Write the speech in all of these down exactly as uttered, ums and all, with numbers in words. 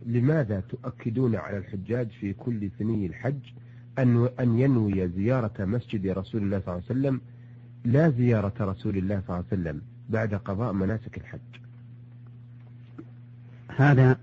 لماذا تؤكدون على الحجاج في كل ثني الحج أن أن ينوي زيارة مسجد رسول الله صلى الله عليه وسلم لا زيارة رسول الله صلى الله عليه وسلم بعد قضاء مناسك الحج؟ هذا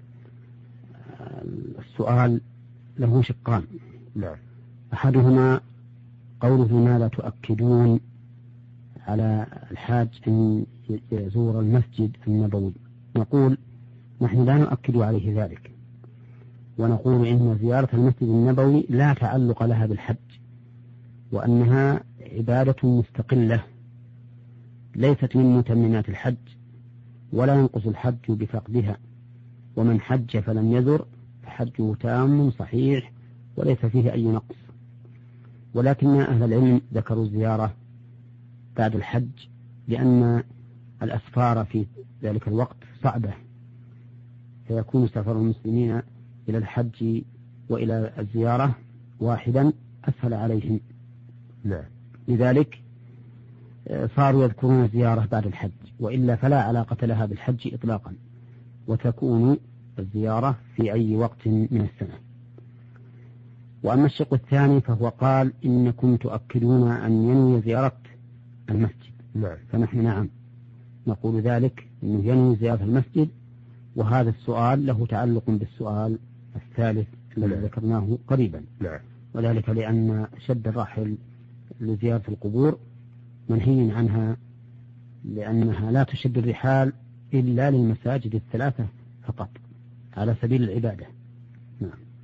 السؤال له شقان. نعم. أحدهما قوله ماذا تؤكدون على الحاج أن يزور المسجد النبوي. نقول نحن لا نؤكد عليه ذلك، ونقول إن زيارة المسجد النبوي لا تعلق لها بالحج، وأنها عبادة مستقلة ليست من متممات الحج، ولا ينقص الحج بفقدها، ومن حج فلم يزر فحجه تام صحيح وليس فيه أي نقص. ولكن أهل العلم ذكروا الزيارة بعد الحج لأن الأسفار في ذلك الوقت صعبة، فيكون سفر المسلمين إلى الحج وإلى الزيارة واحدا أسهل عليهم. لا. لذلك صاروا يذكرون الزيارة بعد الحج، وإلا فلا علاقة لها بالحج إطلاقا، وتكون الزيارة في أي وقت من السنة. وأما الشق الثاني فهو قال إنكم تؤكدون أن ينوي زيارة المسجد. نعم. فنحن نعم نقول ذلك، إنه ينوي زيارة المسجد، وهذا السؤال له تعلق بالسؤال الثالث الذي نعم. ذكرناه قريبا. نعم. وذلك لأن شد الرحل لزيارة القبور منهي عنها، لأنها لا تشد الرحال إلا للمساجد الثلاثة فقط على سبيل العبادة.